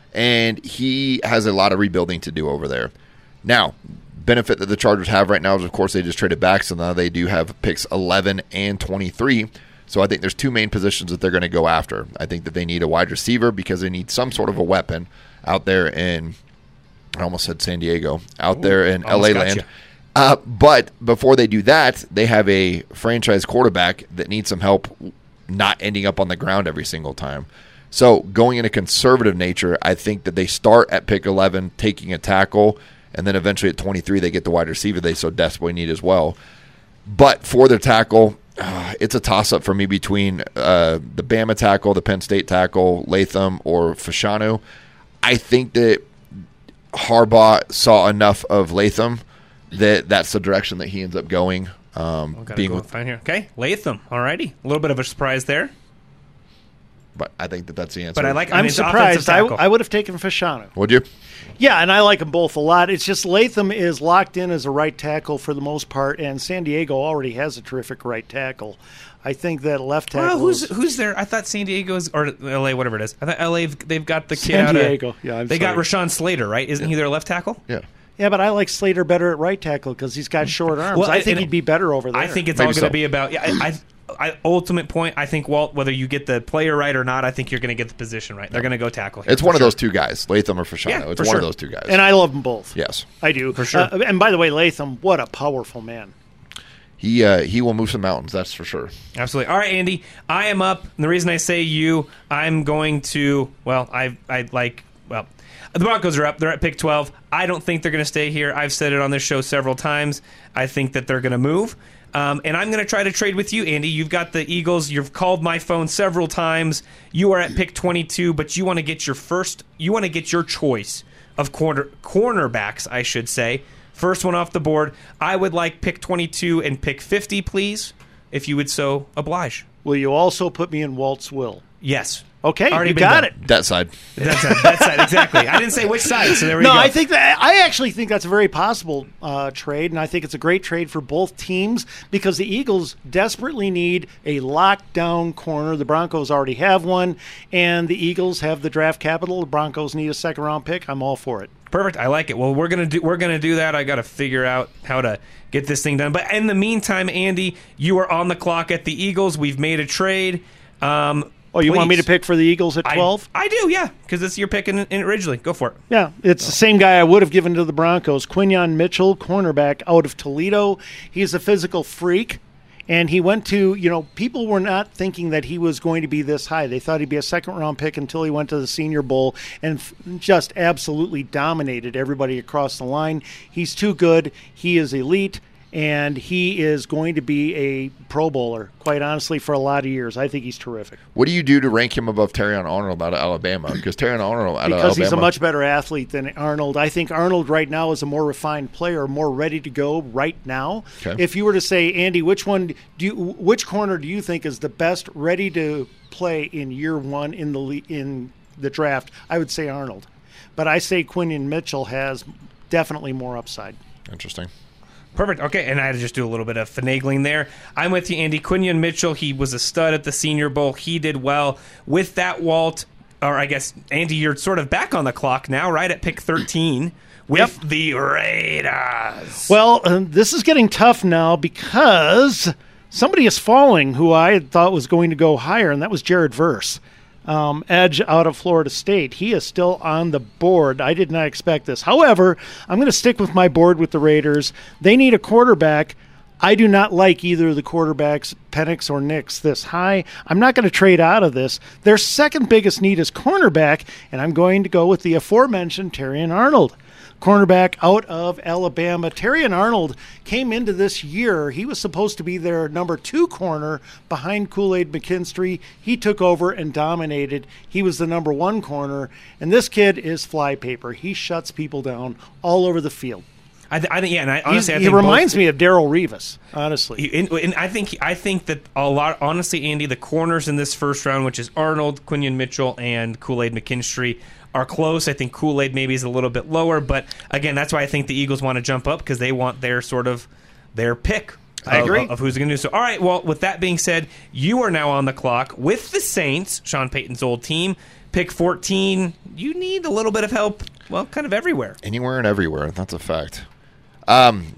And he has a lot of rebuilding to do over there. Now, benefit that the Chargers have right now is, of course, they just traded back, so now they do have picks eleven and twenty-three. So I think there's two main positions that they're going to go after. I think that they need a wide receiver because they need some sort of a weapon out there in, I almost said San Diego, out Ooh, there in L A land. Uh, but before they do that, they have a franchise quarterback that needs some help not ending up on the ground every single time. So going in a conservative nature, I think that they start at pick eleven, taking a tackle, and then eventually at twenty-three, they get the wide receiver they so desperately need as well. But for their tackle, uh, it's a toss-up for me between uh, the Bama tackle, the Penn State tackle, Latham, or Fashanu. I think that Harbaugh saw enough of Latham that that's the direction that he ends up going. Um, I've got to being go with, find here. Okay, Latham. Alrighty, a little bit of a surprise there. But I think that that's the answer. But I like. I I'm mean, it's surprised. I, offensive tackle. I would have taken Fashanu. Would you? Yeah, and I like them both a lot. It's just Latham is locked in as a right tackle for the most part, and San Diego already has a terrific right tackle. I think that left tackle. Well, who's is, who's there? I thought San Diego's or L A, whatever it is. I thought L A they've got the kid San out of Diego. Yeah, I'm they sorry. got Rashawn Slater, right? Isn't he their left tackle? Yeah. Yeah, but I like Slater better at right tackle because he's got short arms. Well, I think and he'd be better over there. I think it's Maybe all going to so. be about. Yeah, I, I, I, ultimate point. I think Walt, whether you get the player right or not, I think you're going to get the position right. They're going to go tackle. Here It's for one of sure. those two guys, Latham or Fashanu. Yeah, it's for one sure. of those two guys. And I love them both. Yes. I do. For sure. Uh, and by the way, Latham, what a powerful man. He uh, he will move some mountains, that's for sure. Absolutely. All right, Andy, I am up. And the reason I say you, I'm going to, well, I I like, well, the Broncos are up. They're at pick twelve. I don't think they're going to stay here. I've said it on this show several times. I think that they're going to move. Um, and I'm going to try to trade with you, Andy. You've got the Eagles. You've called my phone several times. You are at pick twenty-two, but you want to get your first, you want to get your choice of corner cornerbacks, I should say. First one off the board. I would like pick twenty-two and pick fifty, please, if you would so oblige. Will you also put me in Walt's will? Yes. Okay, Already you been got done. it. That side. That side, that side, exactly. I didn't say which side, so there we no, go. I think that I actually think that's a very possible uh, trade, and I think it's a great trade for both teams because the Eagles desperately need a lockdown corner. The Broncos already have one, and the Eagles have the draft capital. The Broncos need a second round pick. I'm all for it. Perfect. I like it. Well, we're gonna do we're gonna do that. I got to figure out how to get this thing done. But in the meantime, Andy, you are on the clock at the Eagles. We've made a trade. Um, Oh, you please. want me to pick for the Eagles at twelve? I, I do, yeah, because it's your pick in, in originally. Go for it. Yeah, it's the same guy I would have given to the Broncos. Quinyon Mitchell, cornerback out of Toledo. He's a physical freak, and he went to, you know, people were not thinking that he was going to be this high. They thought he'd be a second-round pick until he went to the Senior Bowl and f- just absolutely dominated everybody across the line. He's too good. He is elite. And he is going to be a Pro Bowler, quite honestly, for a lot of years. I think he's terrific. What do you do to rank him above Terrion Arnold out of Alabama? Because Terrion Arnold out because of Alabama. he's a much better athlete than Arnold. I think Arnold right now is a more refined player, more ready to go right now. Okay. If you were to say, Andy, which one do you, which corner do you think is the best ready to play in year one in the le- in the draft? I would say Arnold, but I say Quinyon Mitchell has definitely more upside. Interesting. Perfect. Okay, and I had to just do a little bit of finagling there. I'm with you, Andy. Quinyon Mitchell, he was a stud at the Senior Bowl. He did well. With that, Walt, or I guess, Andy, you're sort of back on the clock now, right, at pick thirteen with Yep. the Raiders. Well, uh, this is getting tough now because somebody is falling who I had thought was going to go higher, and that was Jared Verse. Um, edge out of Florida State. He is still on the board. I did not expect this. However, I'm going to stick with my board with the Raiders. They need a quarterback. I do not like either of the quarterbacks, Penix or Nix, this high. I'm not going to trade out of this. Their second biggest need is cornerback, and I'm going to go with the aforementioned Terrion Arnold. Cornerback out of Alabama. Terrion Arnold came into this year. He was supposed to be their number two corner behind Kool-Aid McKinstry. He took over and dominated. He was the number one corner. And this kid is flypaper. He shuts people down all over the field. I, th- I think, yeah, and I, honestly, I he think reminds both, me of Darrell Revis, honestly. And, and I think I think that a lot, honestly, Andy, the corners in this first round, which is Arnold, Quinyon Mitchell, and Kool-Aid McKinstry, are close. I think Kool-Aid maybe is a little bit lower, but again, that's why I think the Eagles want to jump up because they want their sort of their pick. I of, agree. Of who's going to do so. All right, well, with that being said, you are now on the clock with the Saints, Sean Payton's old team. Pick fourteen, you need a little bit of help, well, kind of everywhere. Anywhere and everywhere. That's a fact. Um,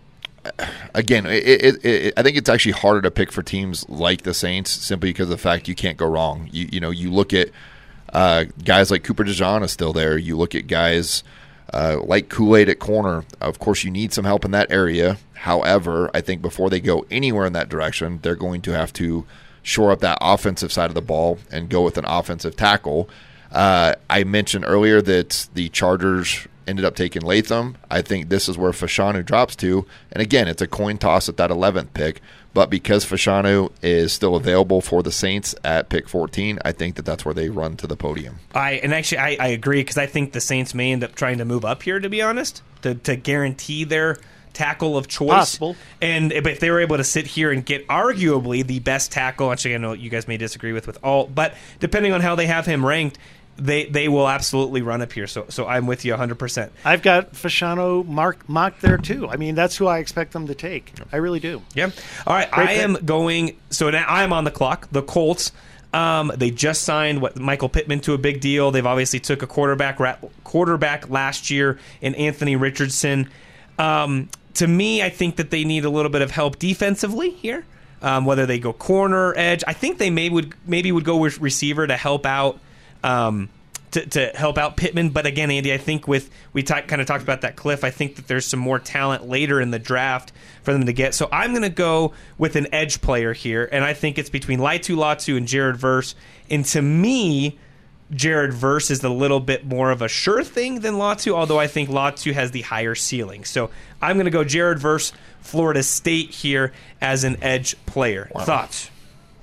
again, it, it, it, I think it's actually harder to pick for teams like the Saints simply because of the fact you can't go wrong. You, you know, you look at uh, guys like Cooper DeJean is still there. You look at guys uh, like Kool-Aid at corner. Of course, you need some help in that area. However, I think before they go anywhere in that direction, they're going to have to shore up that offensive side of the ball and go with an offensive tackle. Uh, I mentioned earlier that the Chargers ended up taking Latham. I think this is where Fashanu drops to. And again, it's a coin toss at that eleventh pick. But because Fashanu is still available for the Saints at pick fourteen, I think that that's where they run to the podium. I and actually I, I agree because I think the Saints may end up trying to move up here, to be honest, to, to guarantee their tackle of choice. Possible. And if they were able to sit here and get arguably the best tackle, actually I know you guys may disagree with with Alt, but depending on how they have him ranked, they they will absolutely run up here. So so I'm with you one hundred percent. I've got Fashanu mark, mocked there too. I mean, that's who I expect them to take. I really do. Yeah. All right. Great I pick. am going. So now I'm on the clock. The Colts. Um, they just signed what Michael Pittman to a big deal. They've obviously took a quarterback quarterback last year in Anthony Richardson. Um, to me, I think that they need a little bit of help defensively here. Um, whether they go corner, edge, I think they may would maybe would go with receiver to help out. Um, to, to help out Pittman. But again, Andy, I think with we t- kind of talked about that cliff, I think that there's some more talent later in the draft for them to get. So I'm going to go with an edge player here, and I think it's between Laitu Latu and Jared Verse. And to me, Jared Verse is a little bit more of a sure thing than Latu, although I think Latu has the higher ceiling. So I'm going to go Jared Verse, Florida State here as an edge player. Wow. Thoughts?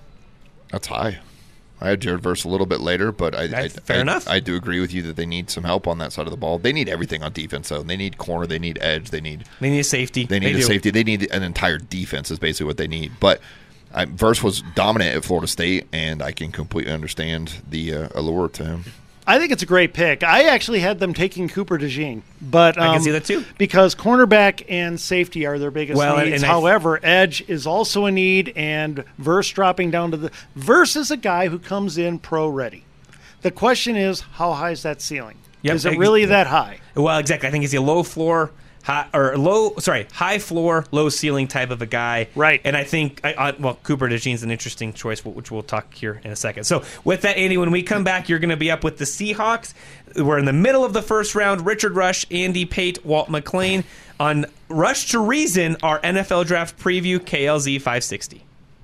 That's high. I had Jared Verse a little bit later, but I, I, fair I, enough. I do agree with you that they need some help on that side of the ball. They need everything on defense, though. They need corner, they need edge, they need they need a safety. They need they a do. safety. They need an entire defense is basically what they need. But I, Verse was dominant at Florida State, and I can completely understand the uh, allure to him. I think it's a great pick. I actually had them taking Cooper DeJean, but um, I can see that too. Because cornerback and safety are their biggest well, needs. And, and However, edge is also a need, and Verse dropping down to the Verse is a guy who comes in pro ready. The question is, how high is that ceiling? Yep, is it really that high? Well, exactly. I think he's a low floor, high or low. Sorry, high floor, low ceiling type of a guy. Right. And I think, I, I, well, Cooper DeJean's an interesting choice, which we'll talk here in a second. So with that, Andy, when we come back, you're going to be up with the Seahawks. We're in the middle of the first round. Richard Rush, Andy Pate, Walt McClain on Rush to Reason, our N F L Draft Preview, K L Z five sixty.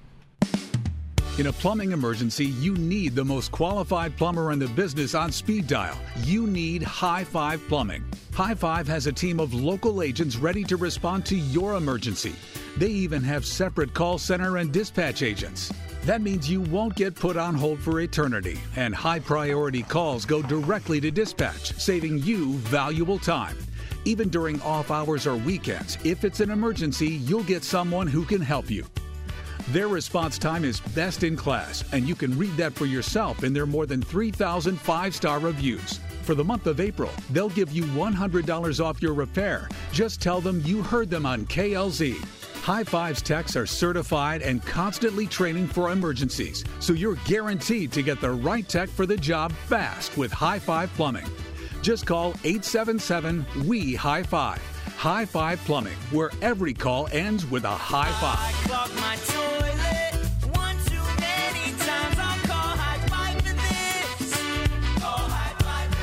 In a plumbing emergency, you need the most qualified plumber in the business on speed dial. You need High Five Plumbing. High Five has a team of local agents ready to respond to your emergency. They even have separate call center and dispatch agents. That means you won't get put on hold for eternity, and high priority calls go directly to dispatch, saving you valuable time. Even during off hours or weekends, if it's an emergency, you'll get someone who can help you. Their response time is best in class, and you can read that for yourself in their more than three thousand five-star reviews. For the month of April, they'll give you one hundred dollars off your repair. Just tell them you heard them on K L Z. High Five's techs are certified and constantly training for emergencies, so you're guaranteed to get the right tech for the job fast with High Five Plumbing. Just call eight seven seven, W E, High Five. High Five Plumbing, where every call ends with a high five. I clogged my toilet one too many times. I'll call High Five for this. Call High Five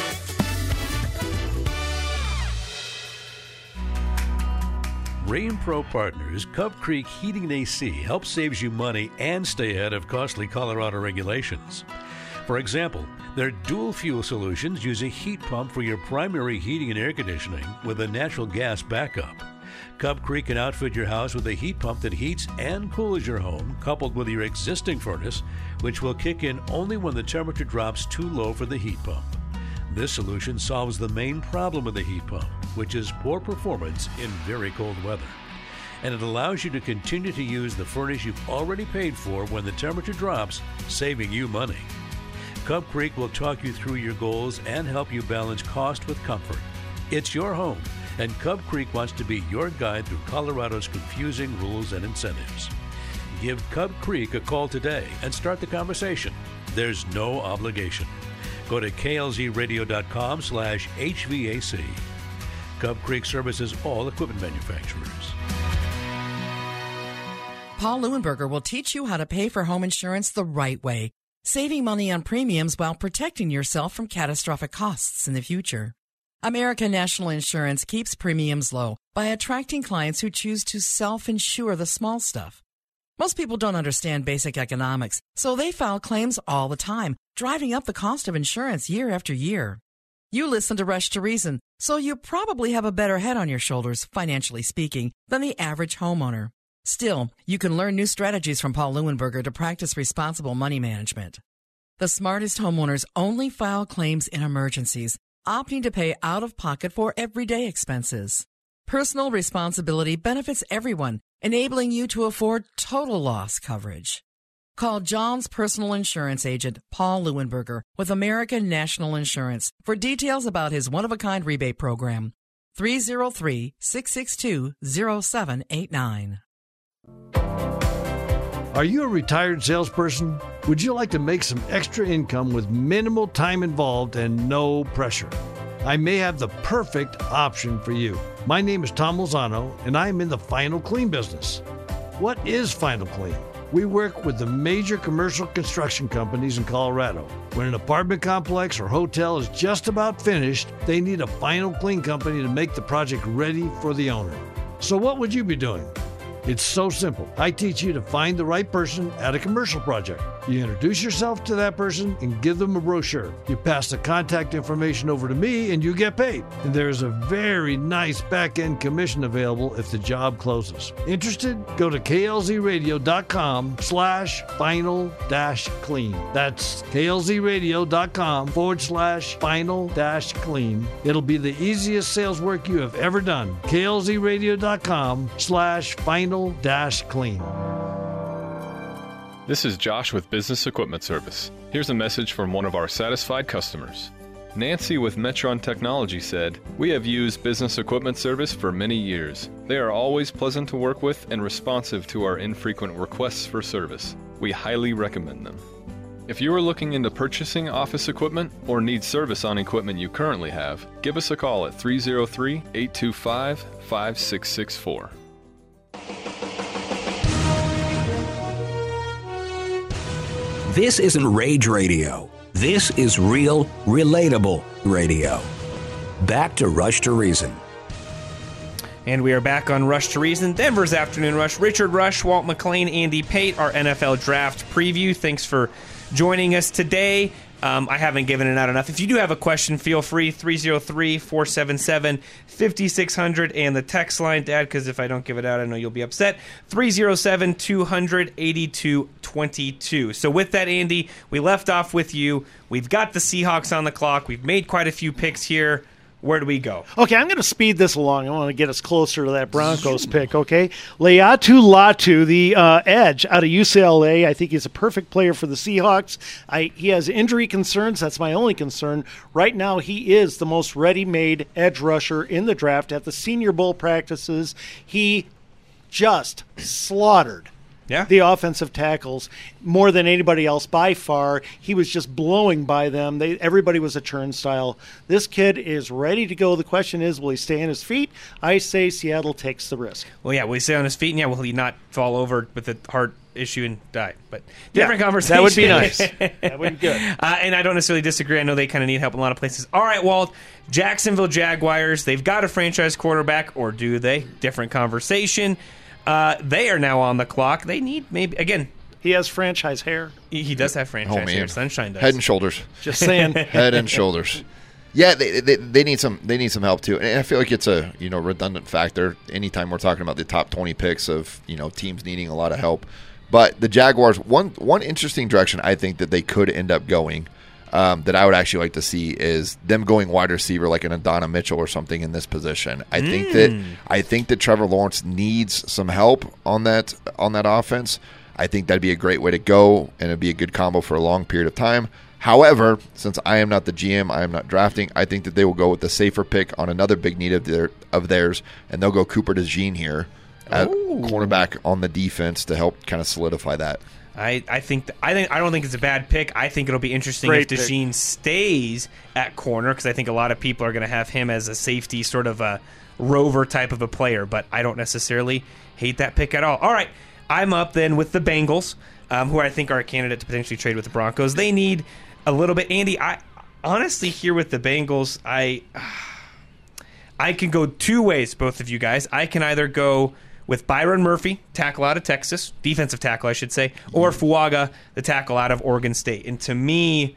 for this. Rain Pro Partners, Cub Creek Heating and A C helps saves you money and stay ahead of costly Colorado regulations. For example, their dual fuel solutions use a heat pump for your primary heating and air conditioning with a natural gas backup. Cub Creek can outfit your house with a heat pump that heats and cools your home, coupled with your existing furnace, which will kick in only when the temperature drops too low for the heat pump. This solution solves the main problem with the heat pump, which is poor performance in very cold weather. And it allows you to continue to use the furnace you've already paid for when the temperature drops, saving you money. Cub Creek will talk you through your goals and help you balance cost with comfort. It's your home, and Cub Creek wants to be your guide through Colorado's confusing rules and incentives. Give Cub Creek a call today and start the conversation. There's no obligation. Go to K L Z radio dot com slash H V A C. Cub Creek services all equipment manufacturers. Paul Leuenberger will teach you how to pay for home insurance the right way, saving money on premiums while protecting yourself from catastrophic costs in the future. American National Insurance keeps premiums low by attracting clients who choose to self-insure the small stuff. Most people don't understand basic economics, so they file claims all the time, driving up the cost of insurance year after year. You listen to Rush to Reason, so you probably have a better head on your shoulders, financially speaking, than the average homeowner. Still, you can learn new strategies from Paul Leuenberger to practice responsible money management. The smartest homeowners only file claims in emergencies, opting to pay out of pocket for everyday expenses. Personal responsibility benefits everyone, enabling you to afford total loss coverage. Call John's personal insurance agent, Paul Leuenberger, with American National Insurance for details about his one-of-a-kind rebate program. three oh three, six six two, oh seven eight nine. Are you a retired salesperson? Would you like to make some extra income with minimal time involved and no pressure? I may have the perfect option for you. My name is Tom Lozano, and I'm in the Final Clean business. What is Final Clean? We work with the major commercial construction companies in Colorado. When an apartment complex or hotel is just about finished, they need a Final Clean company to make the project ready for the owner. So what would you be doing? It's so simple. I teach you to find the right person at a commercial project. You introduce yourself to that person and give them a brochure. You pass the contact information over to me and you get paid. And there's a very nice back-end commission available if the job closes. Interested? Go to klzradio.com slash final dash clean. That's klzradio.com forward slash final dash clean. It'll be the easiest sales work you have ever done. klzradio.com slash final dash clean. This is Josh with Business Equipment Service. Here's a message from one of our satisfied customers. Nancy with Metron Technology said, "We have used Business Equipment Service for many years. They are always pleasant to work with and responsive to our infrequent requests for service. We highly recommend them." If you are looking into purchasing office equipment or need service on equipment you currently have, give us a call at three oh three, eight two five, five six six four. This isn't rage radio. This is real, relatable radio. Back to Rush to Reason. And we are back on Rush to Reason, Denver's Afternoon Rush. Richard Rush, Walt McLean, Andy Pate, our N F L Draft Preview. Thanks for joining us today. Um, I haven't given it out enough. If you do have a question, feel free, three oh three, four seven seven, five six zero zero, and the text line, Dad, because if I don't give it out, I know you'll be upset, three oh seven, two hundred, eighty-two twenty-two. So with that, Andy, we left off with you. We've got the Seahawks on the clock. We've made quite a few picks here. Where do we go? Okay, I'm going to speed this along. I want to get us closer to that Broncos pick, okay? Laiatu Latu, the uh, edge out of U C L A. I think he's a perfect player for the Seahawks. I, he has injury concerns. That's my only concern. Right now, he is the most ready-made edge rusher in the draft. At the Senior Bowl practices, he just slaughtered Yeah. the offensive tackles more than anybody else by far. He was just blowing by them. They, everybody was a turnstile. This kid is ready to go. The question is, will he stay on his feet? I say Seattle takes the risk. Well, yeah, will he stay on his feet? And yeah, will he not fall over with a heart issue and die? But different Yeah, conversation. that would be nice. That would be good. Uh, and I don't necessarily disagree. I know they kind of need help in a lot of places. All right, Walt, Jacksonville Jaguars, they've got a franchise quarterback, or do they? Different conversation. Uh, they are now on the clock. They need maybe, again. He has franchise hair. He, he does have franchise Oh, man. hair. Sunshine does. Head and shoulders. Just saying. Head and shoulders. Yeah, they, they they need some they need some help too, and I feel like it's a you know redundant factor anytime we're talking about the top twenty picks of you know teams needing a lot of help. But the Jaguars, one one interesting direction I think that they could end up going, um, that I would actually like to see is them going wide receiver like an Adonai Mitchell or something in this position. I mm. think that I think that Trevor Lawrence needs some help on that on that offense. I think that'd be a great way to go, and it'd be a good combo for a long period of time. However, since I am not the G M, I am not drafting, I think that they will go with the safer pick on another big need of their of theirs, and they'll go Cooper DeJean here at Ooh. cornerback on the defense to help kind of solidify that. I, I think th- I think I don't think it's a bad pick. I think it'll be interesting Great if DeJean pick. stays at corner, because I think a lot of people are going to have him as a safety, sort of a rover type of a player. But I don't necessarily hate that pick at all. All right, I'm up then with the Bengals, um, who I think are a candidate to potentially trade with the Broncos. They need a little bit. Andy, I honestly here with the Bengals, I I can go two ways, both of you guys. I can either go with Byron Murphy, tackle out of Texas, defensive tackle, I should say, or Fuaga, the tackle out of Oregon State. And to me,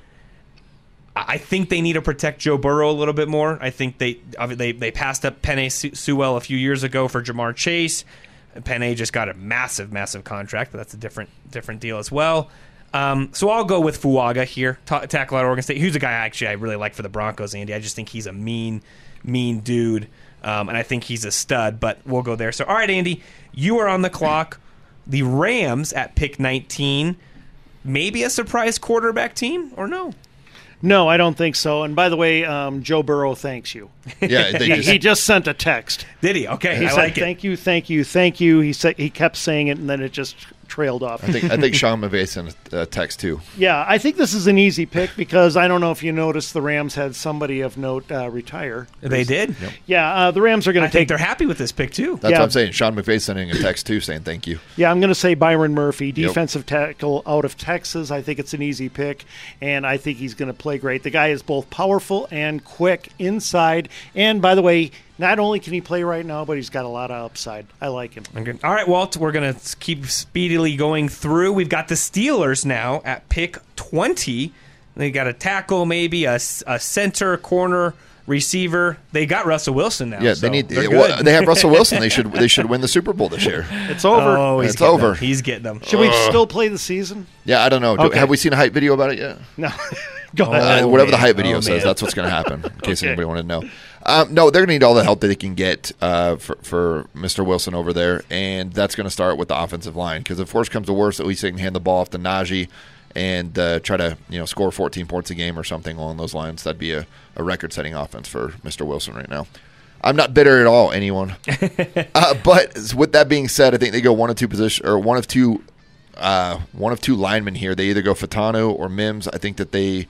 I think they need to protect Joe Burrow a little bit more. I think they they they passed up Penei Sewell a few years ago for Jamar Chase. Penny just got a massive, massive contract, but that's a different different deal as well. Um, so I'll go with Fuaga here, ta- tackle out of Oregon State. Who's a guy actually I really like for the Broncos, Andy. I just think he's a mean, mean dude, um, and I think he's a stud, but we'll go there. So, all right, Andy, you are on the clock. The Rams at pick nineteen. Maybe a surprise quarterback team, or no? No, I don't think so. And by the way, um, Joe Burrow thanks you. Yeah, they he, just, he just sent a text. Did he? Okay, he I said, like it. "Thank you, thank you, thank you." He said he kept saying it, and then it just trailed off. I think I think Sean McVay sent a text too. Yeah, I think this is an easy pick because I don't know if you noticed the Rams had somebody of note uh, retire. They did. Yep. Yeah, uh, the Rams are going I to take. think they're happy with this pick too. That's Yeah. what I'm saying. Sean McVay sending a text too, saying thank you. Yeah, I'm going to say Byron Murphy, defensive tackle out of Texas. I think it's an easy pick, and I think he's going to play great. The guy is both powerful and quick inside. And by the way, not only can he play right now, but he's got a lot of upside. I like him. Okay. All right, Walt, we're going to keep speedily going through. We've got the Steelers now at pick twenty. They got a tackle, maybe a, a center, corner, receiver. They got Russell Wilson now. Yeah, so they need. they're Well, good. they have Russell Wilson. They should. They should win the Super Bowl this year. It's over. Oh, he's It's getting over. them. He's getting them. Should we Ugh. still play the season? Yeah, I don't know. Do- Okay. Have we seen a hype video about it yet? No. Go Uh, ahead. whatever the man. hype video Oh, says, man. that's what's going to happen. In case Okay. anybody wanted to know. Um, no, they're going to need all the help that they can get uh, for, for Mister Wilson over there, and that's going to start with the offensive line. Because if worse comes to worse, at least they can hand the ball off to Najee and uh, try to you know score fourteen points a game or something along those lines. That'd be a, a record-setting offense for Mister Wilson right now. I'm not bitter at all, anyone. uh, but with that being said, I think they go one of two position or one of two, uh, one of two linemen here. They either go Fatano or Mims. I think that they,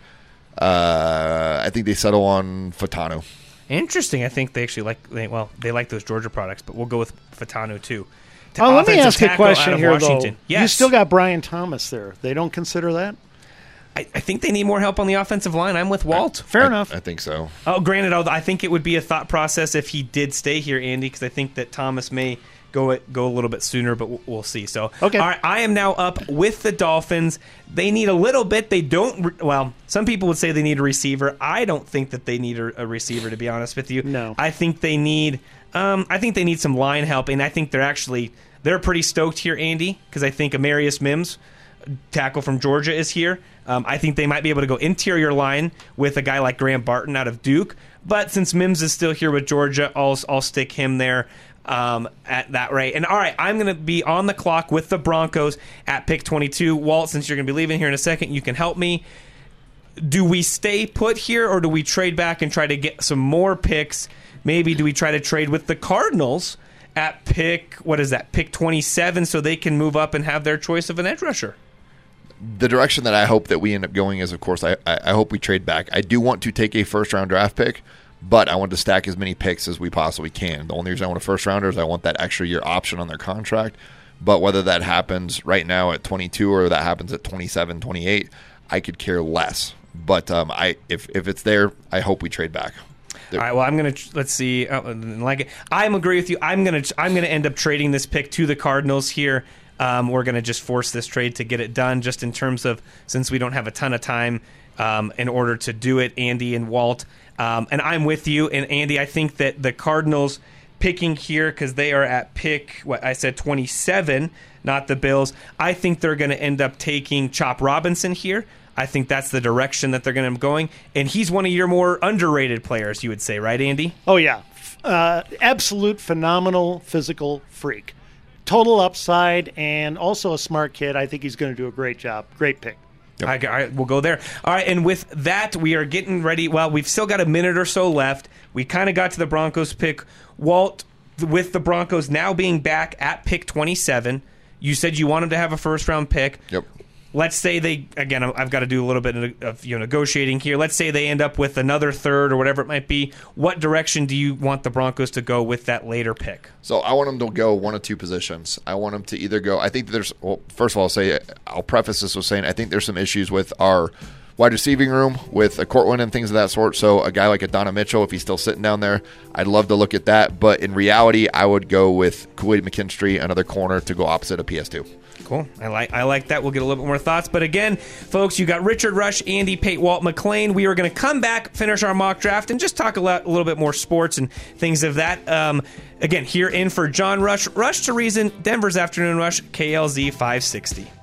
uh, I think they settle on Fatano. Interesting. I think they actually like, they, well, they like those Georgia products, but we'll go with Fatano too. Ta- Oh, let me offensive ask a tackle out question of here, Washington. though. Yes. You still got Brian Thomas there. They don't consider that? I, I think they need more help on the offensive line. I'm with Walt. Fair I, enough. I think so. Oh, granted, although I think it would be a thought process if he did stay here, Andy, because I think that Thomas may go it, go a little bit sooner, but we'll, we'll see. So, Okay. all right, I am now up with the Dolphins. They need a little bit. They don't. Re- well, some people would say they need a receiver. I don't think that they need a, a receiver, to be honest with you. No. I think they need. Um, I think they need some line help, and I think they're actually they're pretty stoked here, Andy, because I think Amarius Mims, tackle from Georgia, is here. Um, I think they might be able to go interior line with a guy like Graham Barton out of Duke. But since Mims is still here with Georgia, I'll, I'll stick him there um, at that rate. And all right, I'm going to be on the clock with the Broncos at pick twenty-two. Walt, since you're going to be leaving here in a second, you can help me. Do we stay put here, or do we trade back and try to get some more picks? Maybe do we try to trade with the Cardinals at pick, what is that, pick twenty-seven, so they can move up and have their choice of an edge rusher? The direction that I hope that we end up going is, of course, I, I, I hope we trade back. I do want to take a first-round draft pick, but I want to stack as many picks as we possibly can. The only reason I want a first-rounder is I want that extra year option on their contract. But whether that happens right now at twenty-two or that happens at twenty-seven, twenty-eight, I could care less. But um, I if, if it's there, I hope we trade back. All right. Well, I'm gonna let's see. Oh, like it. I'm agree with you. I'm gonna I'm gonna end up trading this pick to the Cardinals here. Um, we're gonna just force this trade to get it done. Just in terms of since we don't have a ton of time um, in order to do it, Andy and Walt. Um, and I'm with you. And Andy, I think that the Cardinals picking here because they are at pick what I said twenty-seven, not the Bills. I think they're going to end up taking Chop Robinson here. I think that's the direction that they're going to be going. And he's one of your more underrated players, you would say, right, Andy? Oh, yeah. Uh, absolute phenomenal physical freak. Total upside and also a smart kid. I think he's going to do a great job. Great pick. All right, all right, we'll go there. All right, and with that, we are getting ready. Well, we've still got a minute or so left. We kind of got to the Broncos pick. Walt, with the Broncos now being back at pick twenty-seven, you said you wanted to have a first-round pick. Yep. Let's say they, again, I've got to do a little bit of you know negotiating here. Let's say they end up with another third or whatever it might be. What direction do you want the Broncos to go with that later pick? So I want them to go one of two positions. I want them to either go. I think there's. Well, first of all, I'll say I'll preface this with saying I think there's some issues with our wide receiving room with a Cortland and things of that sort. So a guy like a Donna Mitchell, if he's still sitting down there, I'd love to look at that. But in reality, I would go with Kool-Aid McKinstry, another corner, to go opposite of P S two. Cool. I like I like that. We'll get a little bit more thoughts. But again, folks, you got Richard Rush, Andy Pate, Walt McLean. We are going to come back, finish our mock draft, and just talk a, lot, a little bit more sports and things of that. Um, again, here in for John Rush, Rush to Reason, Denver's Afternoon Rush, K L Z five sixty.